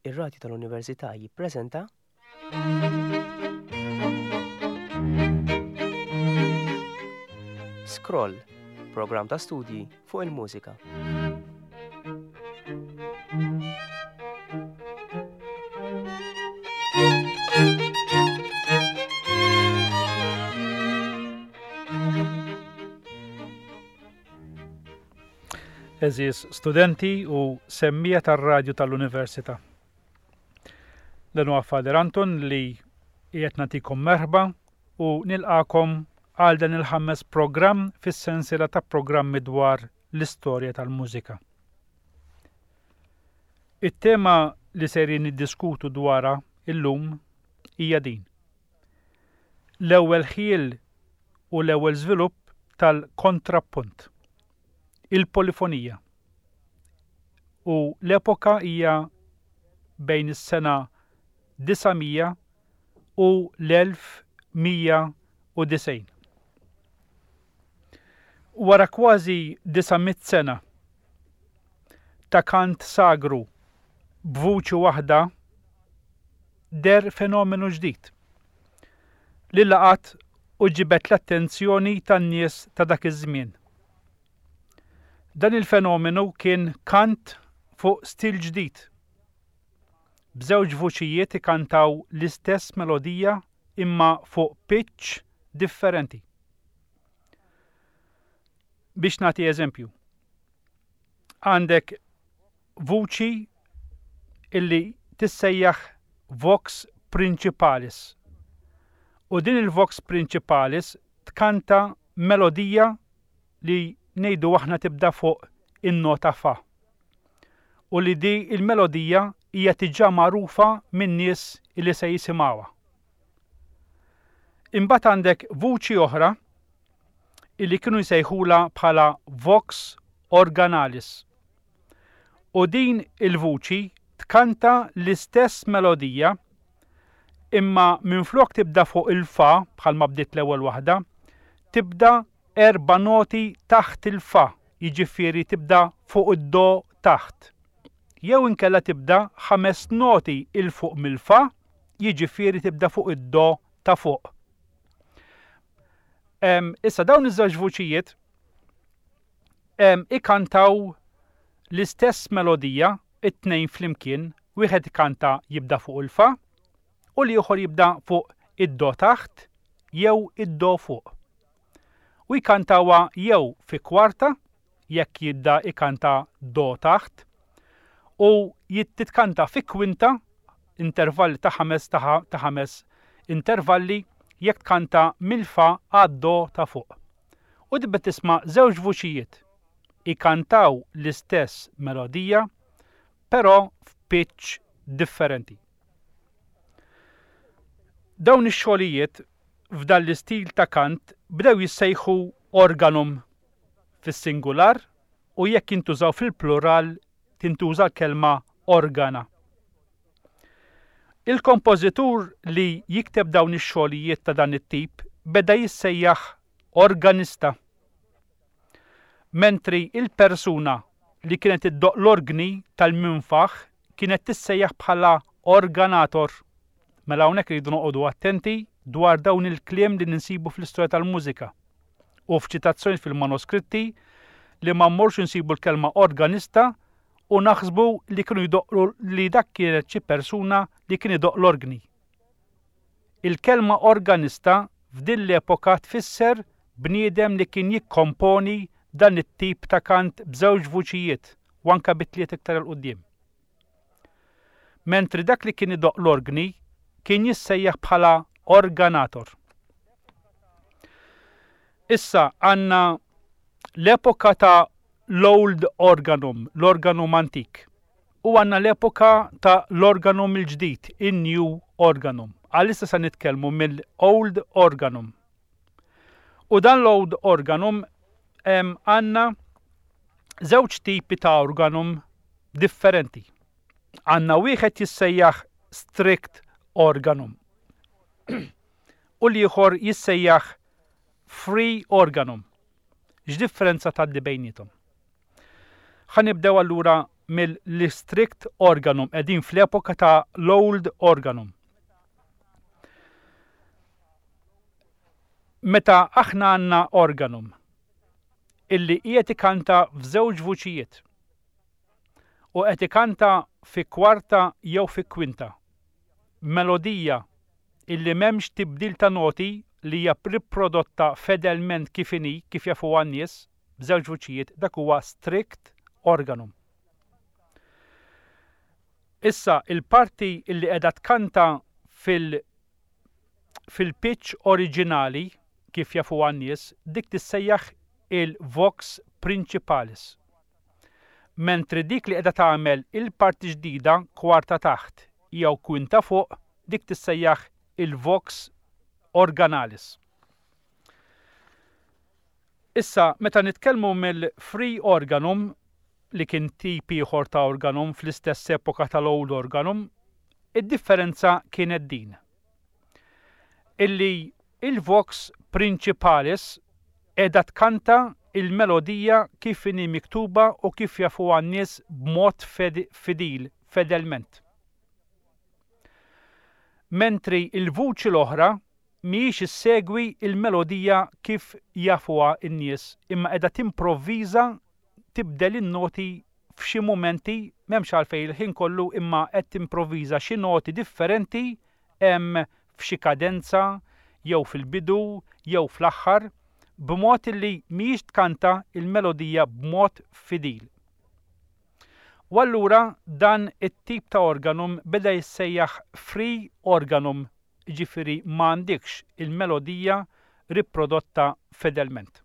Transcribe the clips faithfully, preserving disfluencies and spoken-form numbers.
Ir-Radju tal-Università jippreżenta Scroll, programm ta' studji fuq il-mużika. Eżis studenti u semmija tar-radju tal-Università. Dan huwa Fader Anton li qiegħed nagħtikom merħba u nilqakom għal dan il-ħames programm fis-sensiela ta' programmi dwar l-istorja tal-mużika. It-tema li sejrin niddiskutu dwarha illum hija din. L-ewwel ħiel u l-ewwel żvilupp tal-kontrapunt. Il-polifonija. U l-epoka hija bejn is-sena disamija u l-elf mija u disgħin. Wara kważi disamit sena ta' kant sagru b'vuċi waħda der fenomenu ġdid li laqat u ġibet l-attenzjoni tan-nies ta' dak iż-żmien. Dan il-fenomenu kien kant fuq stil ġdid. B'żewġ vuċijiet ikantaw l-istess melodija imma fuq pitch differenti. Biex nagħti eżempju. Għandek vuċi illi tissejjaħ vox principalis. U din il-vox principalis tkanta melodija li ngħidu aħna tibda fuq in-nota fa. U li di il-melodija hija diġà magħrufa min-nies li se jisimgħuha. Imbagħad għandek vuċi oħra illi kienu jsejħula bħala vox organalis. U din il-vuċi tkanta l-istess melodija imma minflok tibda fuq il-fa bħalma bdiet l-ewwel waħda, tibda erba noti taħt il-fa, jiġifieri tibda fuq id-do taħt. Jew inkella tibda ħames noti il fuq mill-fa, jiġifieri tibda fuq id-do ta' fuq. Um, issa dawn iż-żewġ vuċijiet um, ikantaw l-istess melodija, it-tnejn flimkien, wieħed ikanta jibda fuq il-fa u l-ieħor jibda fuq id-do taħt jew id-do fuq. U jkantawha jew fi kwarta, jekk jibda ikanta do taħt, u jittitkanta fi kwinta, intervalli ta' ħames ta' ħames intervalli, jekk tkanta mill-fa għad-do ta' fuq. U tibda tisma' żewġ vuċijiet ikantaw l-istess melodija, però f'pitch differenti. Dawn ix-xogħlijiet f'dan l-istil ta' kant bdew jissejħu organum fis-singular u jekk jintużaw fil-plural tintuża l-kelma organa. Il-kompożitur li jikteb dawn ix-xogħlijiet ta' dan it-tip beda jissejjaħ organista. Mentri il-persuna li kienet iddoq l-organi tal-minfaħ kienet tissejjaħ bħala organator. Mela hawnhekk iridu noqogħdu attenti dwar dawn il-kliem li ninsibu fl-istorja tal-mużika u f'ċitazzjoni fil-manuskritti li ma mmorx insibu l-kelma organista u naħsbu li kienu jdoqlu li dak kienet xi persuna li kien idoq l-organi. Il-kelma organista f'din l-epoka tfisser bniedem li kien jikkomponi dan it-tip ta' kant b'żewġ vuċijiet u anke bitliet iktar il qudiem. Mentri dak li kien idoq l-organi kien jissejjaħ bħala organator. Issa għandna l-epoka ta' l-old organum, l-organum antik. U għandna l-epoka ta' l-organum il-ġdid, in-new organum. Għalissa se nitkellmu mill-old organum. U dan l-old organum għandna żewġ tipi ta' organum differenti. Għandna wieħed jissejjaħ strict organum. U l-ieħor jissejjaħ free organum. X'differenza tgħaddi bejniethom? Ħanibdew allura mill-strict organum, qegħdin fl-epoka ta' l-old organum. Meta aħna għandna organum illi qiegħed ikanta f'żewġ vuċijiet u qed ikanta fi kwarta jew fi kwinta, melodija illi m'hemmx tibdil ta' noti li hija ripprodotta fedelment kif inhi, kif jafu għan-nies b'żewġ vuċijiet, dak huwa strict organum. Issa il-parti illi qiegħda tkanta fil fil-pitch oriġinali kif jafu għan-nies, dik tissejjaħ il-vox principalis. Mentri dik li qiegħda tagħmel il-parti ġdida kwarta taħt jew kwinta fuq, dik tissejjaħ il-vox organalis. Issa, meta nitkellmu mill-free organum li kien tip ieħor ta' organum fl-istess epoka tal-old organum, id-differenza kienet din. Illi il-vox principalis qiegħda tkanta il-melodija kif inhi miktuba u kif jafu għan-nies b'mod fidil, fedelment. Mentri il-vuċi l-oħra mhijiex issegwi il-melodija kif jafuha n-nies, imma qiegħda timprovviża tibdel in-noti f'xi mumenti m'hemmx għalfejn il-ħin kollu, imma qed timprovviża xi noti differenti hemm f'xi kadenza jew fil-bidu jew fl-aħħar b'mod li mhijiex tkanta il-melodija b'mod fidil. U allura dan it-tip ta' organum beda jissejjaħ free organum, ġifieri m'għandekx il-melodija ripprodotta fedelment.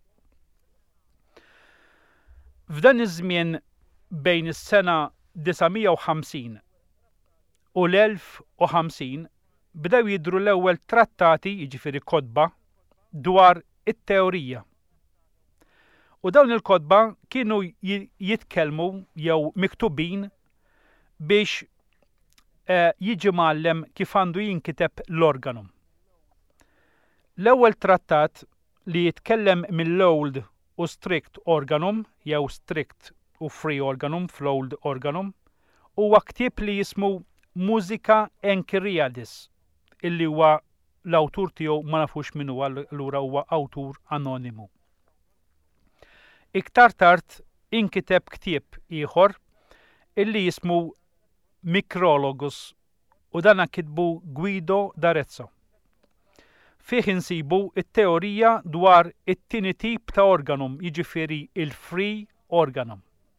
F'dan iż-żmien bejn is-sena disamija u ħamsin u l-elf u ħamsin bdew jidhru l-ewwel trattati, jiġifieri kotba, dwar it-teorija. U dawn il-kotba kienu jitkellmu jew miktubin biex eh, jiġi mgħallem kif għandu jinkiteb l-organum. L-ewwel trattat li jitkellem mill-old u strict organum jew strict u free organum fl-old organum huwa ktieb li jismu Musica Enchiriadis, illi huwa l-awtur tiegħu ma nafux min huwa, allura huwa awtur anonimu. Iktar tard inkiteb ktieb ieħor illi jismu Micrologus u dana kitbu Guido d'Arezzo. Fih insibu it-teorija dwar it-tieni tip ta' organum, jiġifieri il-free organum.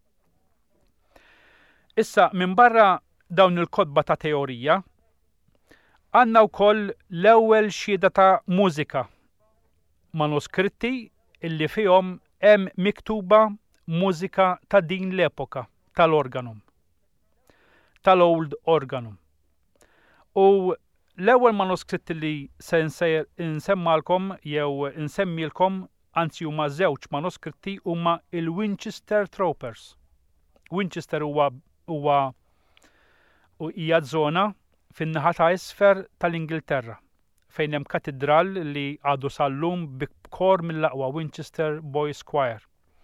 Issa minn barra dawn il-kotba ta' teorija, għandna wkoll l-ewwel xhieda ta' mużika, manuskritti illi fihom hemm miktuba mużika ta' din l-epoka tal-organum, tal-old organum. U l-ewwel manuskritti li se nsemmalkom jew insemmilkom, anzi huma żewġ manuskritti, huma il-Winchester Troopers. Winchester huwa huwa u hija żona fin-naħa ta' isfer tal-Ingilterra fejn hemm katedral li għadu sal-lum b'kor mill-aqwa Winchester Boys Choir.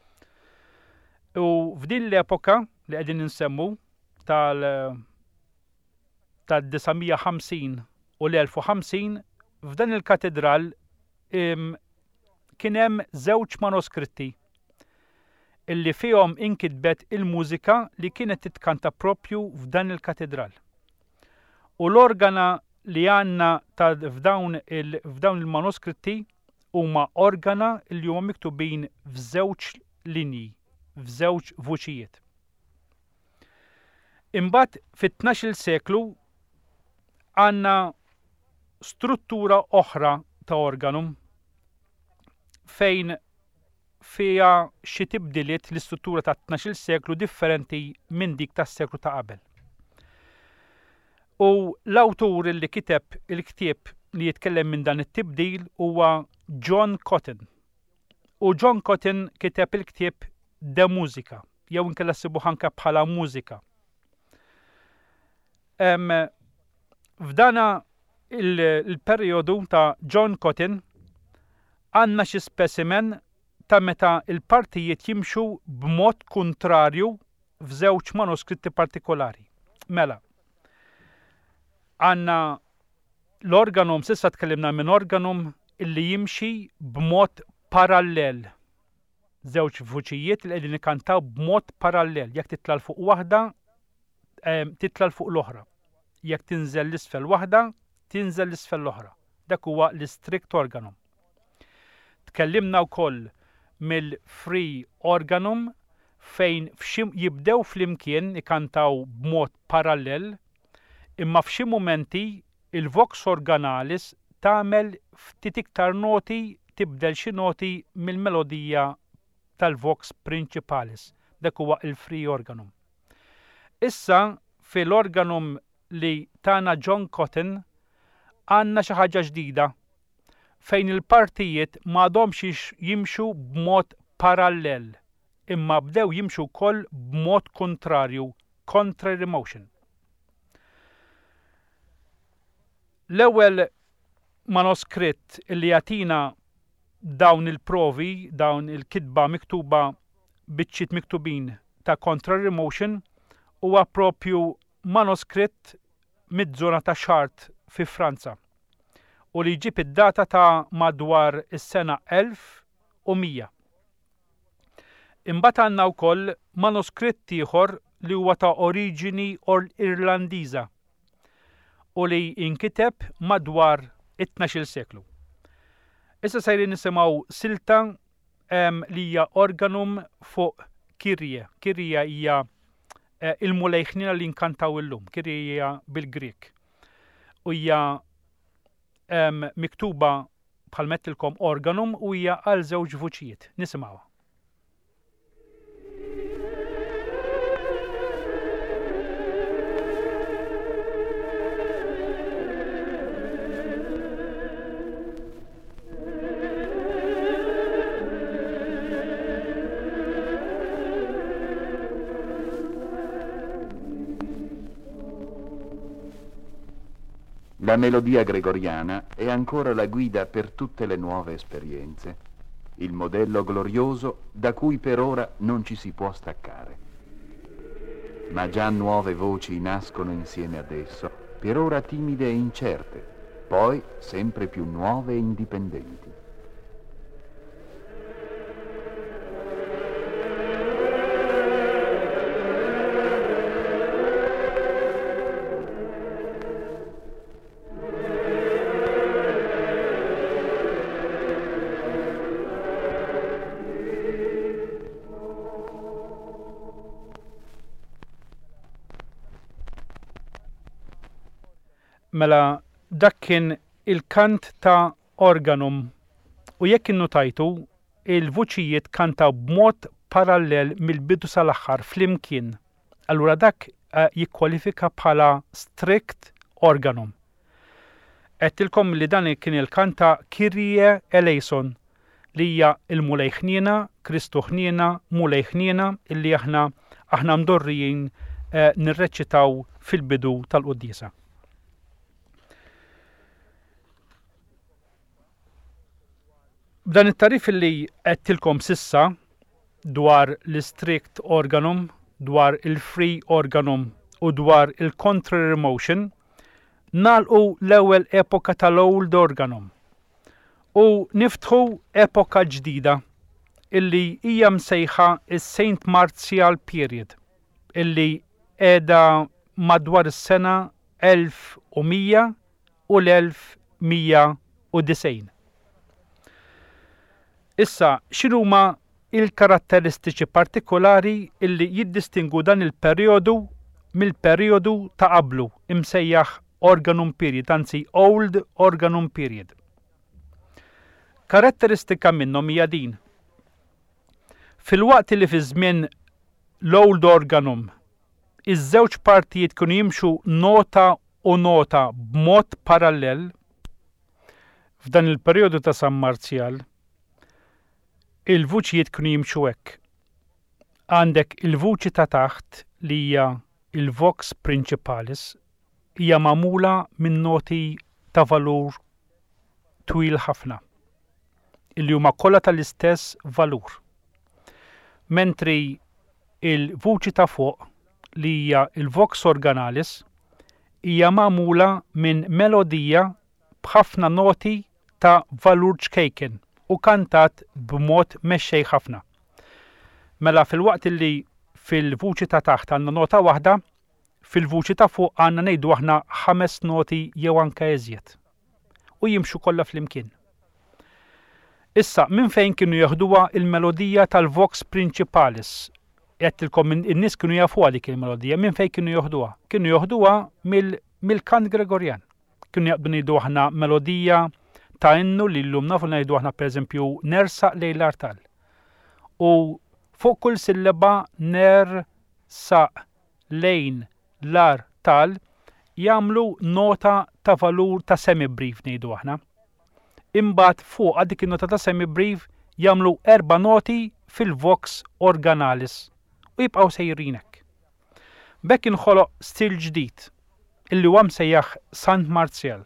U f'din l-epoka li qegħdin insemmu tal tad-disamija ħamsin u l-elf u ħamsin, f'dan il-katedral kien hemm żewġ manuskritti illi fihom inkitbet il-mużika li kienet titkanta propju f'dan il-katedral. U l-organa li għandna ta' f'dawn il-manuskritti huma organa li huma miktubin f'żewġ linji, f'żewġ vuċijiet. Imbagħad fit-tnax-il seklu għandna struttura oħra ta' organum fejn fiha xi tibdiliet l-istruttura ta' tnax-il seklu differenti minn dik tas-seklu ta' qabel. U l-awtur li kiteb il-ktieb li jitkellem minn dan it-tibdil huwa John Cotton. U John Cotton kiteb il-ktieb De Musica, jew inkella ssibuh anke bħala mużika. F'dana il-perjodu ta' John Cotton għandna xi specimen ta' meta il-partijiet jimxu b'mod kontrarju f'żewġ manuskritti partikolari. Mela, għandna l-organum, s'issa tkellimna minn organum illi jimxi b'mod parallel. Żewġ vuċijiet li qegħdin ikkantaw b'mod parallel. Jekk titla' fuq waħda, titla' fuq l-oħra. Jekk tinżel l-isfel waħda, tinżel l-isfel l-oħra. Dak huwa l-strict organum. Tkellimna wkoll mill-free organum fejn jibdew flimkien ikantaw b'mod parallel, imma f'xi mumenti il-vox organalis tagħmel ftit iktar noti, tibdel xi noti mill-melodija tal-vox principalis. Dak huwa il-free organum. Issa fil-organum li tana John Cotton għandna xi ħaġa ġdida fejn il-partijiet m'għadhomx jimxu b'mod parallel, imma bdew jimxu wkoll b'mod kontrarju, contrary motion. L-ewwel manuskritt li jagħtina dawn il-provi, dawn il-kitba miktuba biċċiet miktubin ta' contrary motion huwa proprju manuskritt mid-żona ta' Chartres fi Franza u li jġib id-data ta' madwar is-sena elf u mija. Imbagħad għandna wkoll manuskritt ieħor li huwa ta' oriġini Irlandiża u li inkiteb madwar it-tnax-il seklu. Issa sejrin nisimgħu silta li hija organum fuq Kirje. Kirje hija il-mulejħnina li nkantaw illum, Kirje hija bil-Grek. U hija miktuba bħal mettilkom organum u hija għal żewġ vuċijiet. Nisimgħuha. La melodia gregoriana è ancora la guida per tutte le nuove esperienze, il modello glorioso da cui per ora non ci si può staccare. Ma già nuove voci nascono insieme ad esso, per ora timide e incerte, poi sempre più nuove e indipendenti. Mela dak kien il-kant ta' organum u jekk innotajtu il-vuċijiet kantaw b'mod parallel mill-bidu sal-aħħar flimkien. Allura dak jikkwalifika bħala strict organum. Qedtilkom li dan kien il-kant ta' Kyrie eleison li hija il-mulejħniena, Kristuħniena, mulejħniena illi aħna aħna mdorrijin nirreċitaw fil-bidu tal-Quddisa. B'dan it-tarif li qedtilkom sissa dwar l-strict organum, dwar il-free organum u dwar il-contrary motion, nagħlqu l-ewwel epoka tal-old organum u niftħu epoka ġdida illi hija msejħa is-Saint Martial period illi qiegħda madwar is-sena elf u mija u l-elf mija u disgħin. Issa, x'inhuma il-karatteristiċi partikolari illi jiddistingu dan il-perjodu mill-perjodu ta' qablu imsejjaħ organum period, anzi old organum period. Karatteristika minnhom hija din. Fil-waqt li fi żmien l-old organum iż-żewġ partijiet kienu jimxu nota u nota b'mod parallel, f'dan il-perjodu ta' San Marzjal il-vuċijiet kienu jimxu hekk. Għandek il-vuċi ta' taħt li hija il-vox principalis hija magħmula minn noti ta' valur twil ħafna illi huma kollha tal-istess valur. Mentri il-vuċi ta' fuq li hija il-vox organalis hija magħmula minn melodija b'ħafna noti ta' valur ċkejken u kantat b'mod mexxej ħafna. Mela fil-waqt li fil-vuċi ta' taħt għandna nota waħda, fil-vuċi ta' fuq għandna ngħidu aħna ħames noti jew anke eżjed u jimxu kollha flimkien. Issa minn fejn kienu jaħduha il-melodija tal-vox principalis? Qedtilkom in-nies kienu jafuha dik il-melodija, minn fejn kienu jaħduha? Kienu jaħduha mill-kant Gregorjan. Kienu jaqbdu ngħidu aħna melodija ta' innu li llum nafu ngħidu aħna pereżempju nersaq lejn l-artal. U fuq kull sillaba nersaq lejn l-artal jagħmlu nota ta' valur ta' semibrief ngħidu aħna. Imbagħad fuq dik in-nota ta' semibrief jagħmlu erba' noti fil-vox organalis u jibqgħu sejrinek. Bekk inħoloq stil ġdid illi huwa msejjaħ Sant Marzjal.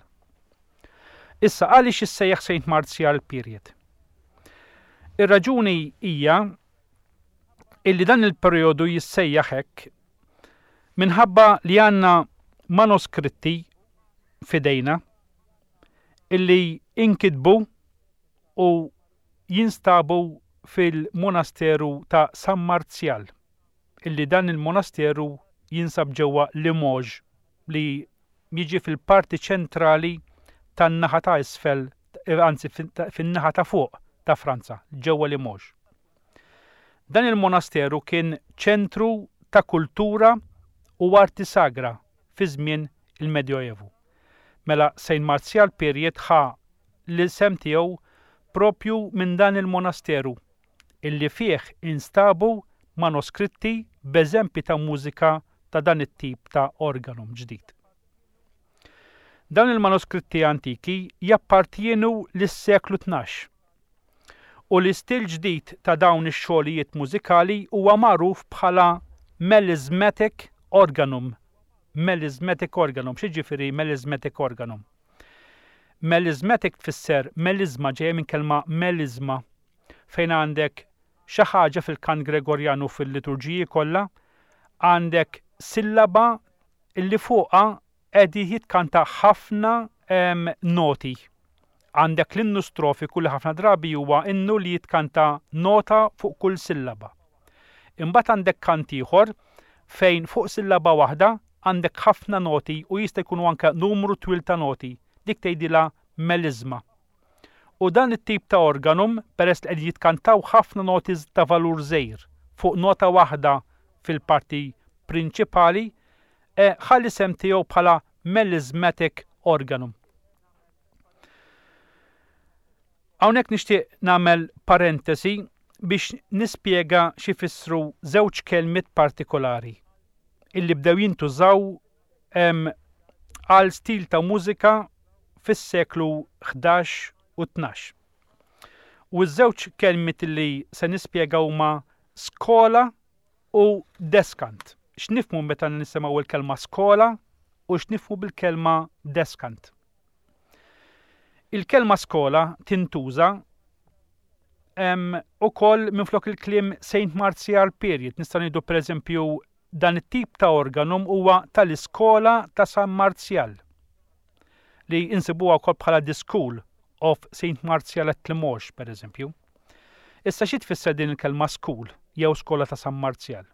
Issa għaliex issejjaħ Saint Marzjal period? Ir-raġuni hija illi dan il-perjodu jissejjaħ hekk minħabba li għandna manuskritti fidejna illi inkitbu u jinstabu fil-monasteru ta' San Marzjal, illi dan il-monasteru jinsab ġewwa Limoges li jiġi fil-parti ċentrali tan-naħa ta' isfel, anzi fin-naħa ta' fuq ta' Franza, ġewwa Limoges. Dan il-monasteru kien ċentru ta' kultura u arti sagra fi żmien il-Medjoevu. Mela Saint Marzjal period ħa l-isem tiegħu propju minn dan il-monasteru illi fih instabu manuskritti b'eżempji ta' mużika ta' dan it-tip ta' organum ġdid. Dan il-manuskritti antiki jappartjenu lis-seklu tnax u l-istil ġdid ta' dawn ix-xogħlijiet mużikali huwa magħruf bħala melismatic organum. Melismatic organum, xi ġifieri melismatic organum? Melismatic tfisser melisma ġejja minn kelma melisma fejn għandek xi ħaġa fil-kant Gregorjan u fil-liturġiji kollha għandek sillaba illi fuqha qed jitkanta ħafna noti. Għandek l-innu strofiku li ħafna drabi huwa innu li jitkanta nota fuq kull sillaba. Imbagħad għandek kant ieħor fejn fuq sillaba waħda għandek ħafna noti u jista' jkunu anke numru twil ta' noti, dik tgħidilha melisma. U dan it-tip ta' organum peress li qed jitkantaw ħafna noti ta' valur żgħir fuq nota waħda fil-parti prinċipali, ħalli sem tiegħu bħala melismatic organum. Hawnhekk nixtieq nagħmel parentesi biex nispjega xi fissru żewġ kelmiet partikolari illi bdew jintużaw għal stil ta' mużika fis-seklu ħdax u tnax. U ż-żewġ kelmiet illi se nispjega huma skola u deskant. X'nifhmu meta nisimgħu il-kelma skola u x'nifhmu bil-kelma deskant. Il-kelma skola tintuża ukoll minflok il-kliem Saint Marzjal period. Nista' ngħidu pereżempju dan it-tip ta' organum huwa tal-iskola ta' San Marzjal li insibuha wkoll bħala the School of Saint Marzjal at Limoges pereżempju. Issa xi tfisser din il-kelma school jew skola ta' San Marzjal?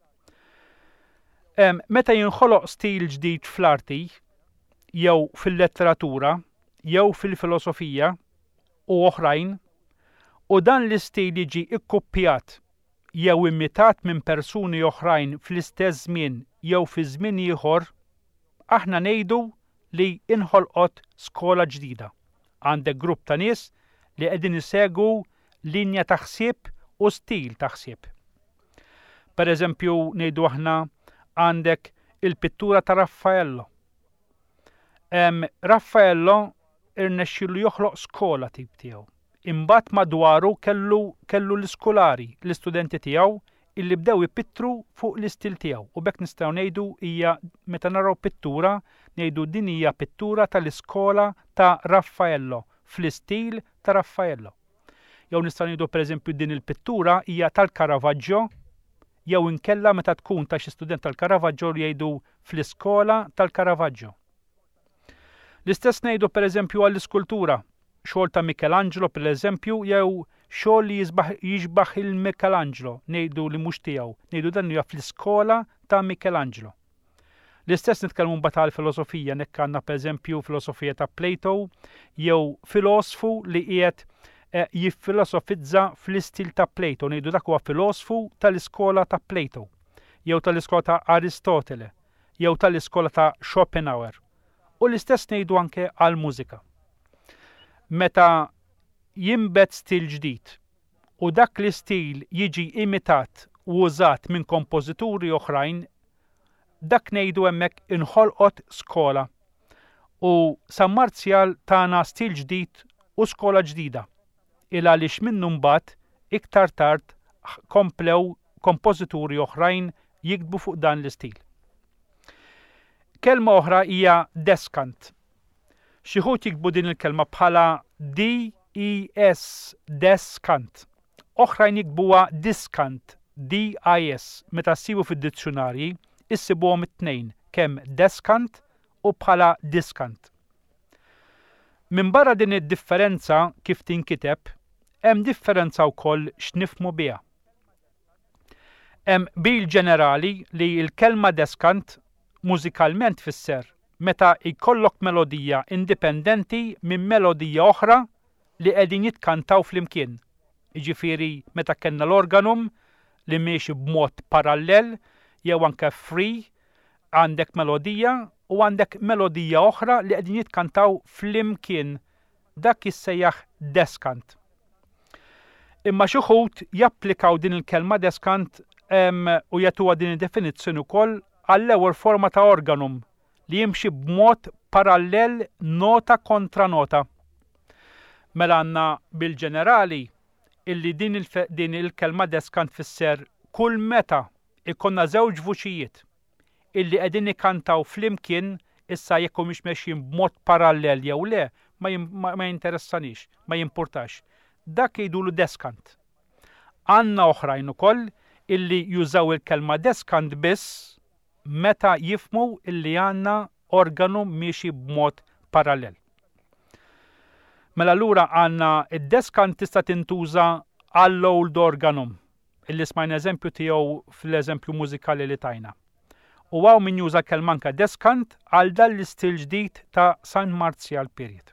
Meta jinħoloq stil ġdid fl-arti jew fil-letteratura jew fil-filosofija u oħrajn u dan l-istil jiġi ikkoppjat jew imitat minn persuni oħrajn fl-istess żmien jew fi żmien ieħor, aħna ngħidu li inħolqot skola ġdida. Għandek grupp ta' nies li qegħdin isegwu linja ta' ħsieb u stil ta' ħsieb. Pereżempju ngħidu aħna għandek il-pittura ta' Raffaello. Raffaello irnexxielu joħloq skola tip tiegħu. Imbagħad madwaru kellu kellu l-iskolari, l-istudenti tiegħu illi bdew ipittru fuq l-istil tiegħu. U bekk nistgħu ngħidu hija meta naraw pittura ngħidu din hija pittura tal-iskola ta' Raffaello fl-istil ta' Raffaello. Jew nistgħu ngħidu pereżempju din il-pittura hija tal-Caravaggio jew inkella meta tkun ta' xi student tal-Caravaggio li jgħidu fl-iskola tal-Caravaggio. L-istess ngħidu pereżempju għall-iskultura, xogħol ta' Michelangelo pereżempju jew xogħol li jiġbaħ il-Michelangelo, ngħidu li mhux tiegħu, ngħidu dan huwa fl-iskola ta' Michelangelo. L-istess nitkellmu mbagħad għall-filosofija, nekk għandna pereżempju filosofija ta' Plato jew filosofu li qiegħed jiffilosofizza fl-istil ta' Plato, ngħidu dak huwa filosofu tal-iskola ta' Plato, jew tal-iskola ta' Aristotele, jew tal-iskola ta' Schopenhauer. U l-istess ngħidu anke għall-mużika. Meta jinbet stil ġdid u dak l-istil jiġi imitat u użat minn kompożituri oħrajn, dak ngħidu hemmhekk inħolqot skola. U San Marzjal tagħna stil ġdid u skola ġdida. Il għaliex minnu mbagħad iktar tard komplew kompożituri oħrajn jiktbu fuq dan l-istil. Kelma oħra hija deskant. Xi ħud jiktbu din il-kelma bħala D E S, deskant. Oħrajn jiktbuha diskant, D I S. Meta ssibu fid-dizzjonarji, issibuhom it-tnejn, kemm deskant u bħala diskant. Min barra din id-differenza kif tinkiteb, hemm differenza wkoll x'nifhmu biha. Hemm bil ġenerali li l-kelma deskant mużikalment tfisser meta jkollok melodija indipendenti minn melodija oħra li qegħdin jitkantaw flimkien. Jiġifieri meta kellna l-organum li miexi b'mod parallel jew anke free, għandek melodija u għandek melodija oħra li qegħdin jitkantaw flimkien, dak jissejjaħ deskant. Imma xi wħud japplikaw din il-kelma deskant u jagħtuha din id-definizzjoni wkoll għall-ewwel forma ta' organum li jimxi b'mod parallel nota kontra nota. Mela għandna bil-ġenerali illi din il-kelma deskant tfisser kull meta ikonna żewġ vuċijiet illi qegħdin ikkantaw flimkien issa jekk mhux mexjin b'mod parallel jew le ma jinteressanix, ma jimpurtax. Dak jgħidulu deskant. Għandna oħrajn ukoll illi jużaw il-kelma deskant biss meta jifhmu illi għandna organu miexi b'mod parallel. Mela allura għandna id-deskant tista' tintuża għall-old organum, illi smajna eżempju tiegħu fl-eżempju mużikali li tajna. U għaw min juża kelma anke deskant għal dan l-istil ġdid ta' San Marzjal period.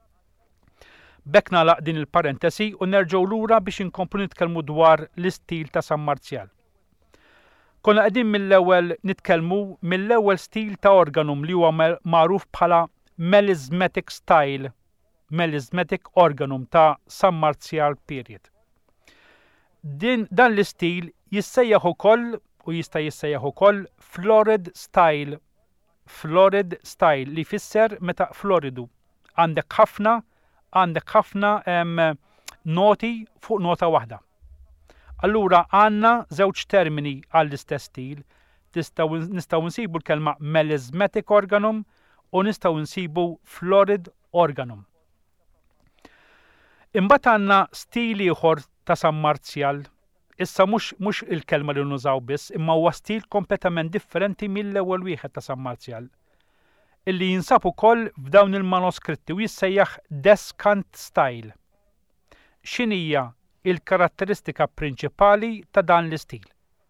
Bekk nagħlaq din il-parentesi u nerġgħu lura biex inkomplu nitkellmu dwar l-istil ta' San Marzjal. Konna qegħdin mill-ewwel nitkellmu mill-ewwel stil ta' organum li huwa magħruf bħala melismatic style, melismatic organum ta' San Marzjal period. Din dan l-istil jissejjaħ ukoll u jista' jissejjaħ ukoll florid style, florid style li jfisser meta floridu. Għandek ħafna għandek ħafna noti fuq nota waħda. Allura għandna żewġ termini għall-istess stil, nistgħu nsibu l-kelma melismatic organum u nistgħu nsibu florid organum. Imbagħad għandna stil ieħor ta' San Marzjal, issa mhux mhux il-kelma li nużaw biss, imma huwa stil kompletament differenti mill-ewwel wieħed ta' San Marzjal, illi jinsab ukoll f'dawn il-manoskritti u jissejjaħ deskant style. X'inhija il-karatteristika prinċipali ta' dan l-istil?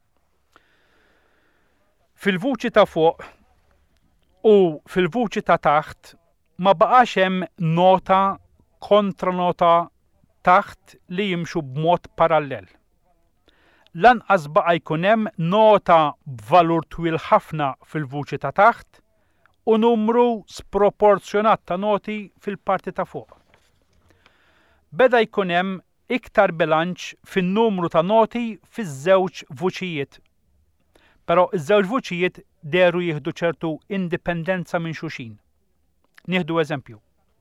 Fil-vuċi ta' fuq u fil-vuċi ta' taħt ma baqax hemm nota kontra nota taħt li jimxu b'mod parallel. Lanqas baqa' jkun hemm nota b'valur twil ħafna fil-vuċi ta' taħt u numru sproporzjonat ta' noti fil-parti ta' fuq. Beda jkun hemm iktar bilanċ fin-numru ta' noti fiż-żewġ vuċijiet. Però iż-żewġ vuċijiet deru jieħdu ċertu indipendenza minn xulxin. Nieħdu eżempju.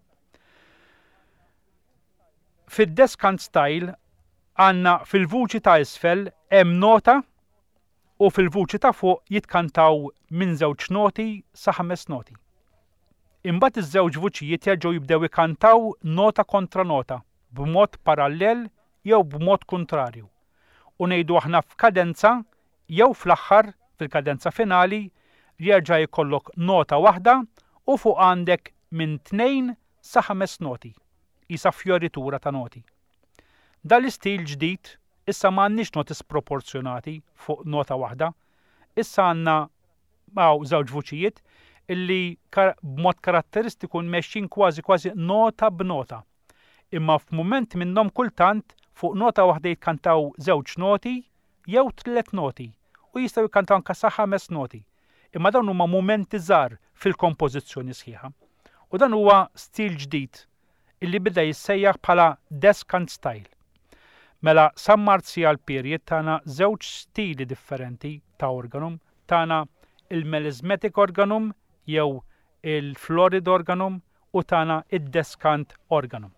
Fid-deskant style għandna fil-vuċi ta' isfel hemm nota u fil-vuċi ta' fuq jitkantaw minn żewġ noti sa' ħames noti. Imbagħad iż-żewġ vuċijiet jerġgħu jibdew ikkantaw nota kontra nota, b'mod parallel jew b'mod kontrarju. U ngħidu aħna f'kadenza jew fl-aħħar fil-kadenza finali jerġa' jkollok nota waħda u fuq għandek minn tnejn sa ħames noti, isa fjoritura ta' noti. Dal-istil ġdid issa m'għandniex noti sproporzjonati fuq nota waħda, issa għandna għaw żewġ vuċijiet illi b'mod karatteristiku nmexxin kważi kważi nota b'nota. Imma f'mument minnhom kultant fuq nota waħda jikkantaw żewġ noti jew tliet noti u jistgħu jikkantaw anke sa ħames noti. Imma dawn huma mumenti żgħar fil-kompożizzjoni sħiħa. U dan huwa stil ġdid illi bida jissejjaħ bħala descant style. Mela San Martial period tagħna żewġ stili differenti ta' organum, tagħna il-melismatic organum jew il-florid organum u tagħna id-descant organum.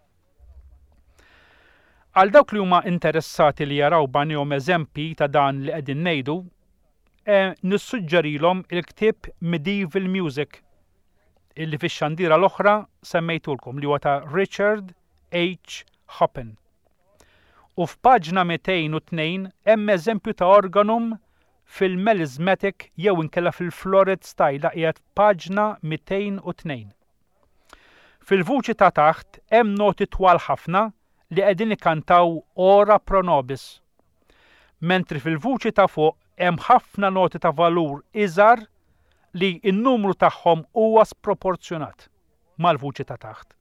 Għal dawk li huma interessati li jaraw banihom eżempji ta' dan li qegħdin ngħidu, eh, nissuġġerilhom il-ktieb Medieval Music illi fix-xandira l-oħra semmejtulkom li huwa ta' Richard H. Hoppen. U f'paġna mejtejn u tnejn hemm eżempju ta' organum fil-melismatic jew inkella fil-florid style qiegħed f'paġna mejtejn u tnejn. Fil-vuċi ta' taħt hemm noti twal ħafna li qegħdin ikkantaw ora pro nobis, mentri fil-vuċi ta' fuq hemm ħafna noti ta' valur iżgħar li n-numru tagħhom huwa sproporzjonat mal-vuċi ta' taħt.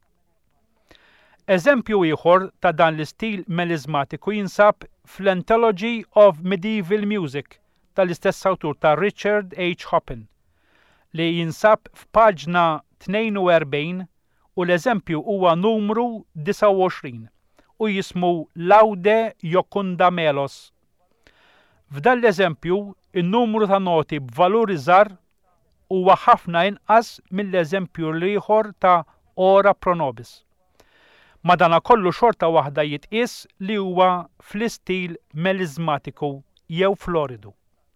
Eżempju ieħor ta' dan l-istil melismatiku jinsab fl-Anthology of Medieval Music tal-istess awtur ta' Richard H. Hoppen li jinsab f'paġna tnejn u erbgħin u l-eżempju huwa numru disa' u għoxrin u jismu Laude Jocunda Melos. F'dan l-eżempju, in-numru ta' noti b'valuri żgħar huwa ħafna inqas mill-eżempju l-ieħor ta' ora pro nobis. Madankollu xorta waħda jitqies li huwa fl-istil melismatiku jew floridu.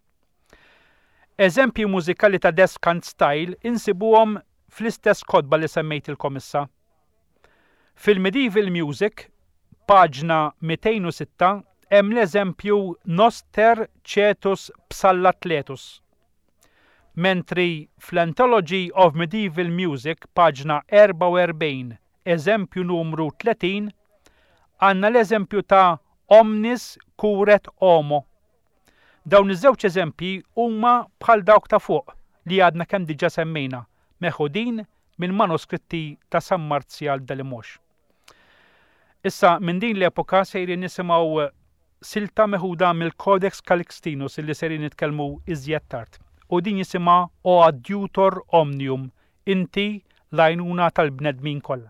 Eżempji mużikali ta' descant style insibuhom fl-istess kotba li semmejtilkom issa. Fil-Medieval Music, paġna mejtejn u sitta, hemm l-eżempju Noster Cetus Psallatletus. Mentri fl-Anthology of Medieval Music, paġna erba' u erbgħin, eżempju numru tletin, għandna l-eżempju ta' Omnis Curet Homo. Dawn iż-żewġ eżempji huma bħal dawk ta' fuq li għadna kemm diġà semmejna, meħudin minn manuskritti ta' San Martial de Limoges. Issa minn din l-epoka sejrin nisimgħu silta meħuda mill-Codex Calixtinus illi sejrin nitkellmu iżjed tard. U din jisimha O Adjutor Omnium, inti l-għajnuna tal-bnedmin kollha.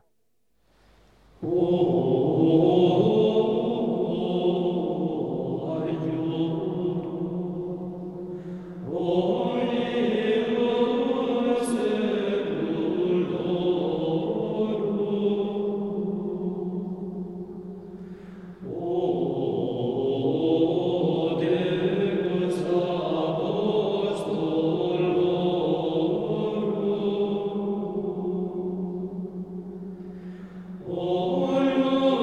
Oh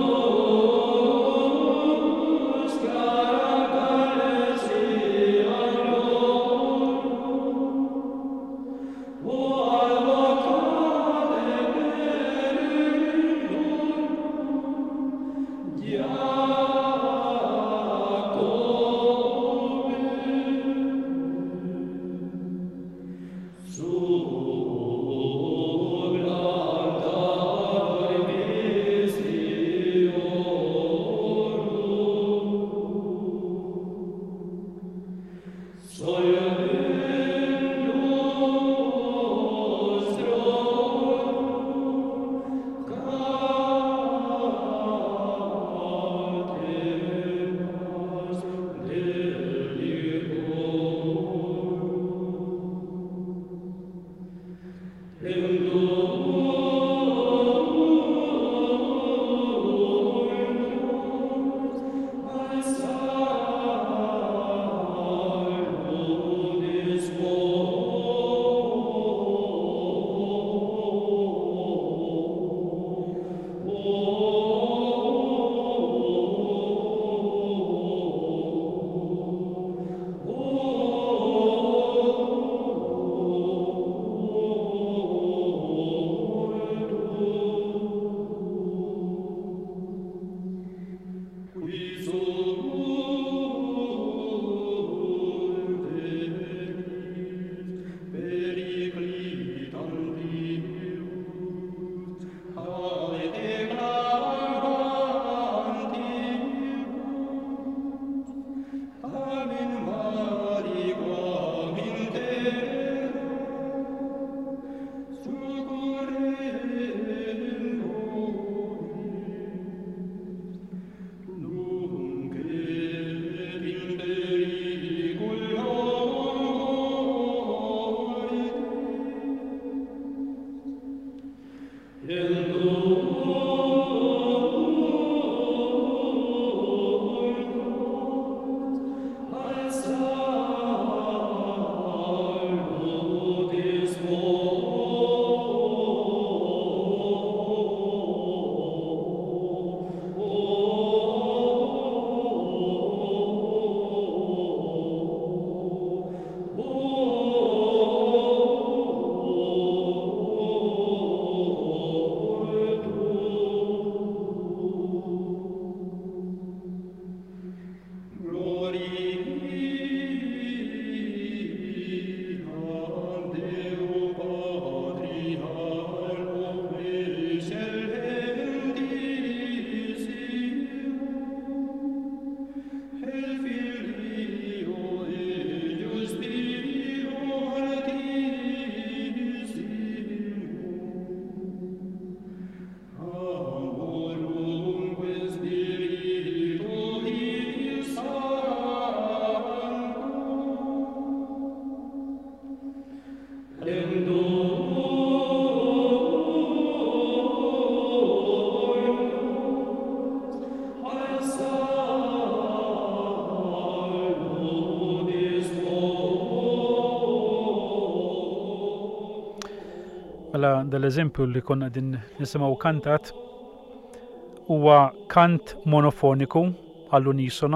Mela dal-eżempju li konna din nisimgħu kantat huwa kant monofoniku għall-unisono,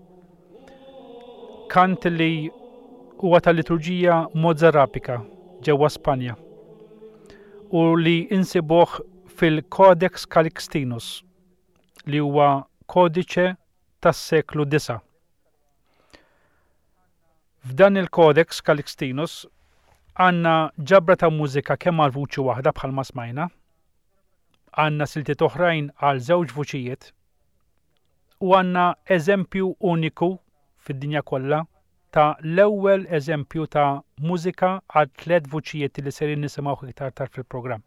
kant li huwa tal-liturġija Mozarabika ġewwa Spanja u li insibuh fil-Codex Calixtinus li huwa kodiċe tas-seklu disa'. F'dan il-Codex Calixtinus għandna ġabra ta' mużika kemm għal vuċi waħda bħalma smajna, għandna siltiet oħrajn għal żewġ vuċijiet u għandna eżempju uniku fid-dinja kollha ta' l-ewwel eżempju ta' mużika għal tliet vuċijiet li serin nisimgħu iktar tard fil-programm.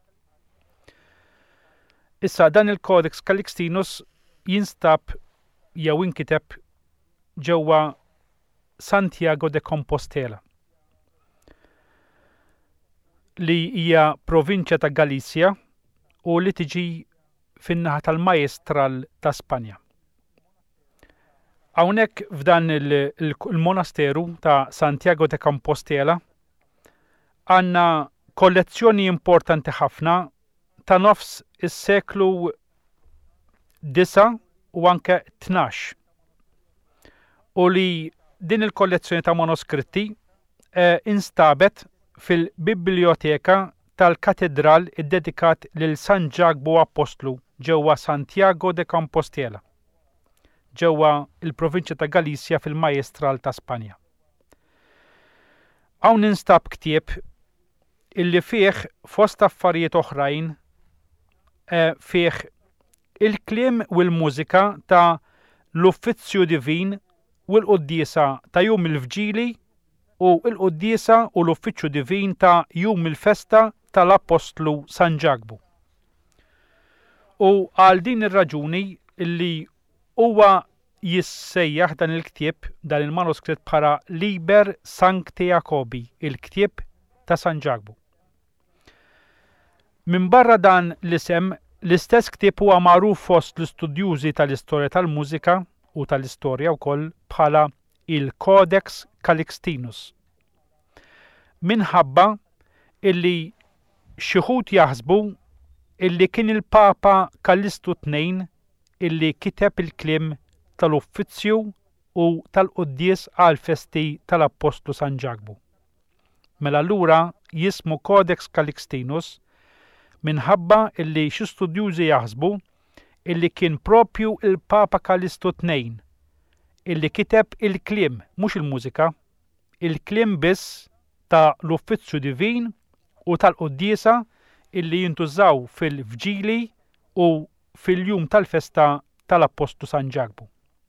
Issa dan il-Codex Calixtinus jinstab jew inkiteb ġewwa Santiago de Compostela li hija provinċja ta' Galizja u li tiġi fin-naħa tal-Majestral ta' Spanja. Hawnhekk f'dan il-monasteru ta' Santiago de Compostela għandna kollezzjoni importanti ħafna ta' nofs is-seklu disa' u anke tnax. U li din il-kollezzjoni ta' manuskritti eh, instabet fil-biblioteka tal-katedral id-dedikat lil San Ġagbu Apostlu ġewwa Santiago de Compostela, ġewwa il-provinċja ta' Galizja fil-Majestral ta' Spanja. Hawn instab ktieb illi fih fost affarijiet oħrajn eh, fih il-kliem u l-mużika ta' l-Uffizzju Divin u l-Quddiesa ta' jum il-Vġili u l-Quddiesa u l-Uffiċċju Divin ta' jum il-Festa tal-Apostlu San Ġagbu. U għal din ir-raġuni illi huwa jissejjaħ dan il-ktieb dan il-manuskritt bħala Liber Sancti Jacobi, il-ktieb ta' San Ġagbu. Min barra dan l-isem, l-istess ktieb huwa magħruf fost l-istudjużi tal-istorja tal-mużika u tal-istorja wkoll bħala il-Codex Calixtinus. Minħabba illi xi ħud jaħsbu illi kien il-Papa Kallistu tnejn illi kiteb il-kliem tal-Uffizzju u tal-Quddies għal festi tal-Apostlu San Ġagbu. Mela allura jismu Codex Calixtinus minħabba illi xi studjużi jaħsbu illi kien propju il-Papa Kallistu tnejn illi kiteb il-kliem, mhux il-mużika, il-kliem biss ta' l-Uffizzju Divin u tal-Quddiesa illi jintużaw fil-Vġili u fil-jum tal-festa tal-Apostlu San Ġagbu.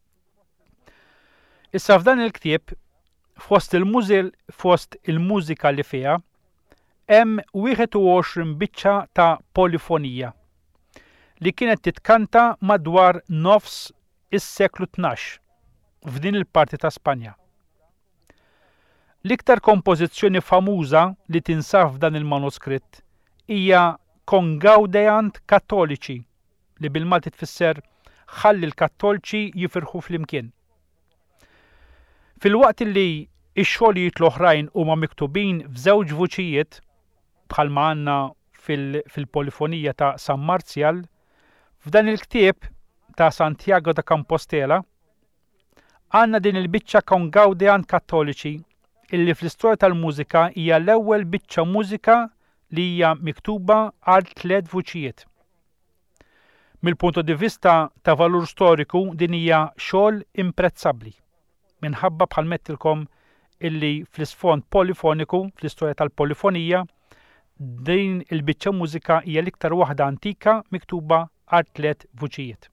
Issa f'dan il-ktieb, fost il-mużil fost il-mużika li fiha, hemm wieħed u għoxrin biċċa ta' polifonija li kienet titkanta madwar nofs is-seklu tnax f'din il-parti ta' Spanja. L-iktar kompożizzjoni famuża li tinsab f'dan il-manuskritt hija Kongaudeant Kattoliċi li bil-Malti tfisser ħalli l-Kattolċi jifirħu flimkien. Fil-waqt li x-xogħlijiet l-oħrajn huma miktubin f'żewġ vuċijiet bħalma għandna fil-polifonija ta' San Marzjal, f'dan il-ktieb ta' Santiago de Compostela għandna din il-biċċa Kongaudeant Kattoliċi illi fl-istorja tal-mużika hija l-ewwel biċċa mużika li hija miktuba għal tliet vuċijiet. Mill-punto di vista ta' valur storiku din hija xogħol imprezzabbli minħabba bħal mettilkom illi fl-isfond polifoniku, fl-istorja tal-polifonija, din il-biċċa mużika hija l-iktar waħda antika miktuba għal tliet vuċijiet.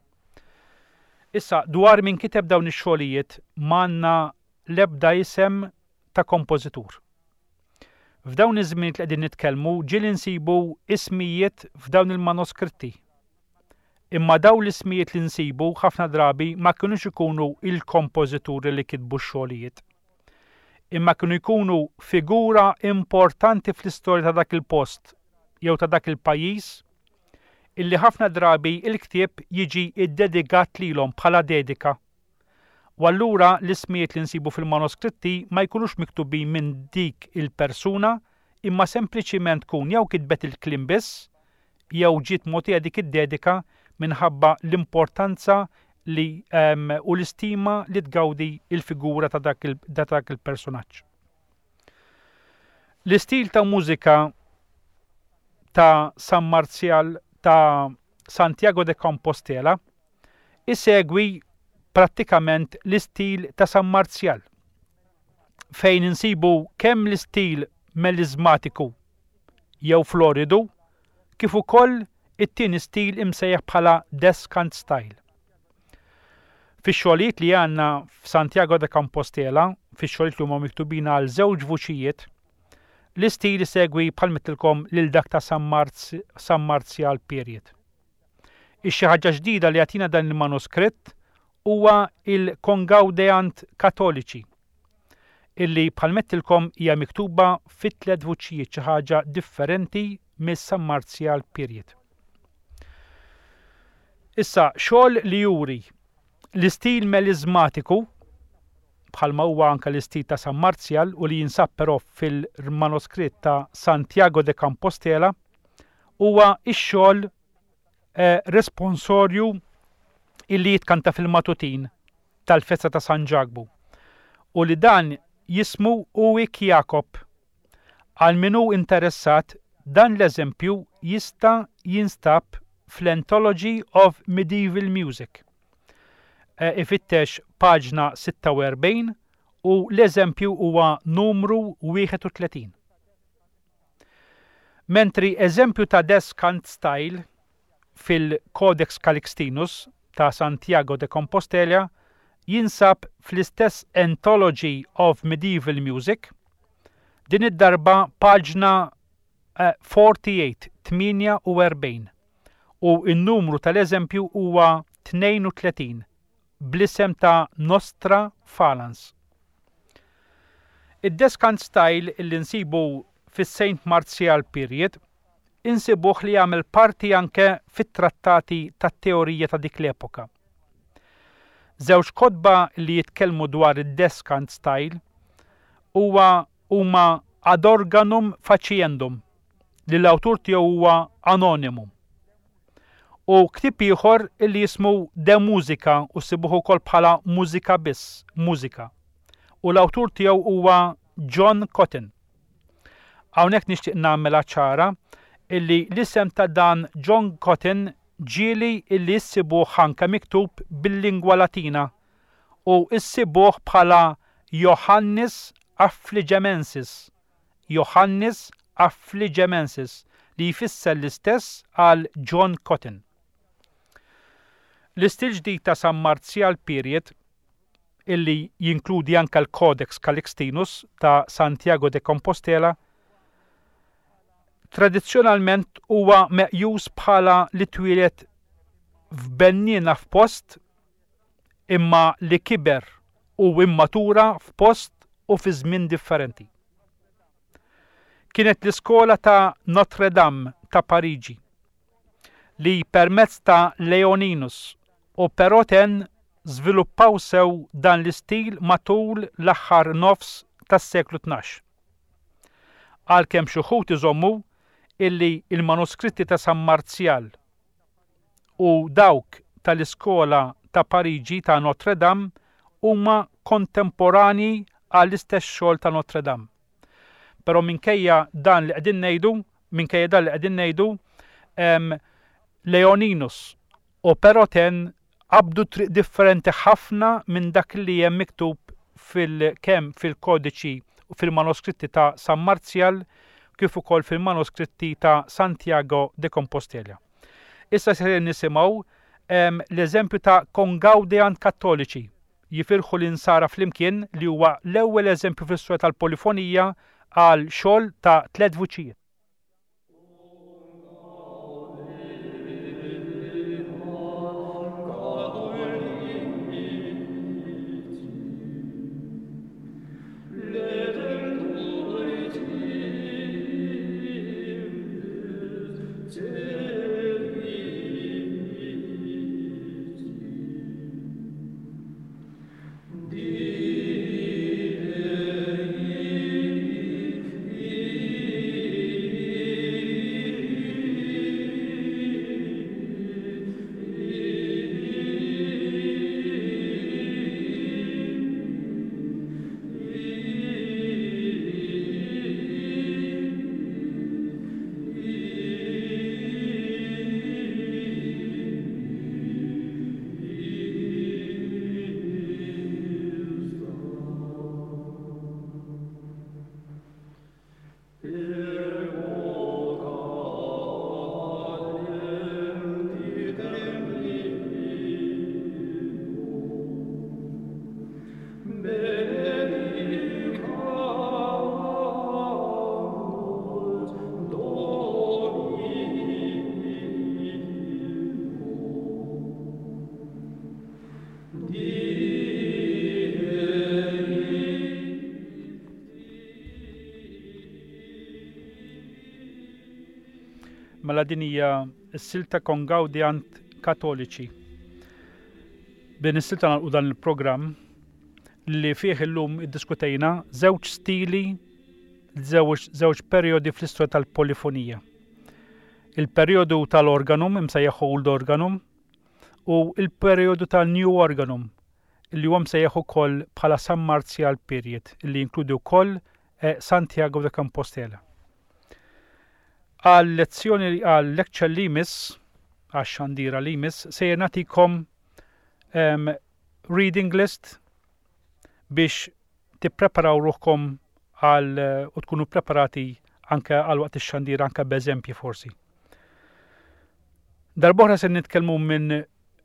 Issa, dwar min kiteb dawn ix-xogħlijiet m'għandna l-ebda isem ta' kompożitur. F'dawn iż-żmien li qegħdin nitkellmu ġieli nsibu ismijiet f'dawn il-manuskritti. Imma dawn l-ismijiet li nsibu ħafna drabi ma kinux ikunu il-kompożituri li kitbu x-xogħlijiet. imma kienu jkunu figura importanti fl-istorja ta' dak il-post jew ta' dak il-pajjiż illi ħafna drabi il-ktieb jiġi iddedikat lilhom bħala dedika. U allura l-ismijiet li nsibu fil-manuskritti ma jkunux miktubin minn dik il-persuna imma sempliċiment tkun jew kitbet il-kliem biss jew ġiet mogħtija dik id-dedika minħabba l-importanza li um, u l-istima li tgawdi il-figura ta' dak il-personaġġ. L-istil ta' mużika ta' San Marzal ta' Santiago de Compostela isegwi prattikament l-istil ta' San Marzal, fejn insibu kemm l-istil melizmatiku jew floridu kif ukoll it-tieni stil imsejjaħ bħala descant style. Fix-xogħlijiet li għandna f'Santiago de Compostela, fix-xogħlijiet li huma miktubin għal żewġ vuċijiet, l-istil isegwi bħal mittilkom lil dak ta' San Marzal period. Ix-xi ħaġa ġdida li għatina dan il-manuskritt huwa il-Kongaudeant Kattoliċi, illi bħal mittilkom hija miktuba fit-tliet vuċijiet xi ħaġa differenti mis-San Marzal period. Issa, xogħol li juri l-istil melizmatiku bħalma huwa anke l-istil ta' San Marzal u li jinsab però fil-manuskritt ta' Santiago de Compostela huwa x-xogħol eh, responsorju illi jitkanta fil-matutin tal-festa ta' San Ġagbu u li dan jismu Uwik Jakob. Għal minu interessat dan l-eżempju jista' jinstab fl-Anthology of Medieval Music. Ifittex paġna sitta u erbgħin u l-eżempju huwa numru wieħed u tletin. Mentri eżempju ta' descant style fil-Codex Calixtinus ta' Santiago de Compostela jinsab fl-istess Anthology of Medieval Music, din id-darba paġna tminja u erbgħin u n-numru tal-eżempju huwa tnejn u tletin bl-isem ta' Nostra Phalanx. Id-descant style illi nsibu fis-Saint Marzal period insibuh li jagħmel parti anke fit-trattati tat-teorija ta' dik l-epoka. Żewġ kotba li jitkellmu dwar id-descant style huwa huma Ad Organum Faciendum li l-awtur tiegħu huwa anonimu. U ktieb ieħor illi jismu De Musica u sibuh ukoll bħala mużika biss, mużika. U l-awtur tiegħu huwa John Cotton. Hawnhekk nixtieq nagħmilha ċara illi l-isem ta' dan John Cotton ġieli illi issibuh anke miktub bil-lingwa Latina u issibuh bħala Johannes Affligemensis. Johannes Affligemensis li jfisser l-istess għal John Cotton. L-istil ġdid ta' San Marzal period illi jinkludi anke l-Codex Calixtinus ta' Santiago de Compostela tradizzjonalment huwa meqjus bħala li twieled f'bennina f'post imma li kiber u immatura f'post u fi żmien differenti. Kienet l-iskola ta' Notre Dame ta' Pariġi li permezz ta' Leoninus u Peroten żviluppaw sew dan l-istil matul l-aħħar nofs tas-seklu tnax. Għalkemm xi wħud iżommu illi il-manuskritti ta' San Marzal u dawk tal-iskola ta' Pariġi ta' Notre Dame huma kontemporani għall-istess xogħol ta' Notre Dame. Però minkejja dan li qegħdin ngħidu, minkejja dan li qegħdin ngħidu, um, Leoninus u Peroten qabdu triq differenti ħafna minn dak li hemm miktub fil-kemm fil-kodiċi u fil-manuskritti ta' San Marzal kif ukoll fil-manuskritti ta' Santiago de Compostela. Issa se nisimgħu um, l-eżempju ta' Kongaudeant Kattoliċi jifirħu l-insara flimkien li huwa l-ewwel eżempju fis-storja tal-polifonija għal xogħol ta' tliet vuċijiet. Le mela din hija s-silta Kongawdjant Katoliċi. Din is-silta nagħlqu dan il-programm li fih illum iddiskutejna żewġ stili, żewġ perjodi fl-istorja tal-polifonija. Il-perjodu tal-organum imsejjaħ Old Organum u il-perjodu tal-New Organum li huwa msejjaħ ukoll bħala San Martial Period li jinkludi wkoll Santiago de Compostela. Għal lezzjoni għal lecture li jmiss, għax xandira li jmiss, se nagħtikom um, reading list biex tippreparaw ruħkom għal u tkunu preparati anke għal waqt ix-xandir anke b'eżempji forsi. Darb'oħra se nitkellmu minn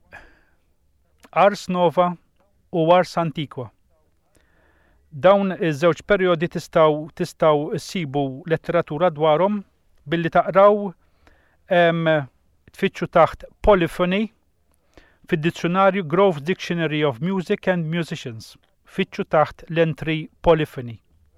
Ars Nova u Ars Antiqua. Dawn iż-żewġ perjodi tistgħu tistgħu issibu letteratura dwarhom billi taqraw um, tfittxu taħt polyphony fid-dizzjonarju Grove Dictionary of Music and Musicians. Fitxu taħt l-entry polyphony.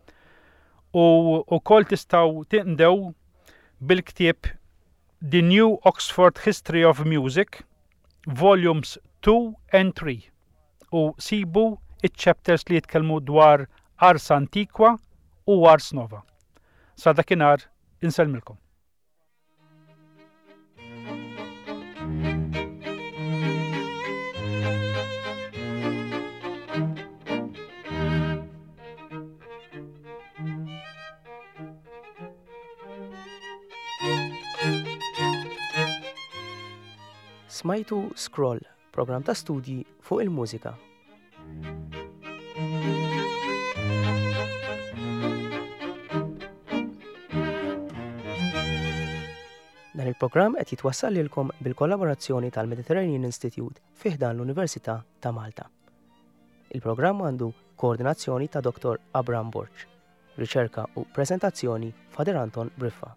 U wkoll tistgħu tindew bil-ktieb The New Oxford History of Music, Volumes two and three. U sibu iċ-chapters li jitkellmu dwar Ars Antiqua u Ars Nova. Sa dakinhar insellmilkom. Smajtu Scroll, program ta' studji fuq il-mużika. Dan il-programm qed jitwassal lilkom bil-kollaborazzjoni tal-Mediterranean Institute fih dan l-Università ta' Malta. Il-programm għandu koordinazzjoni ta' Doktor Abram Borċ, riċerka u preżentazzjoni Fader Anton Briffa.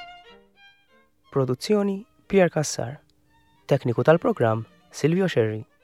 Produzzjoni Pierre Cassar. Tekniku tal-programm Silvio Sherry.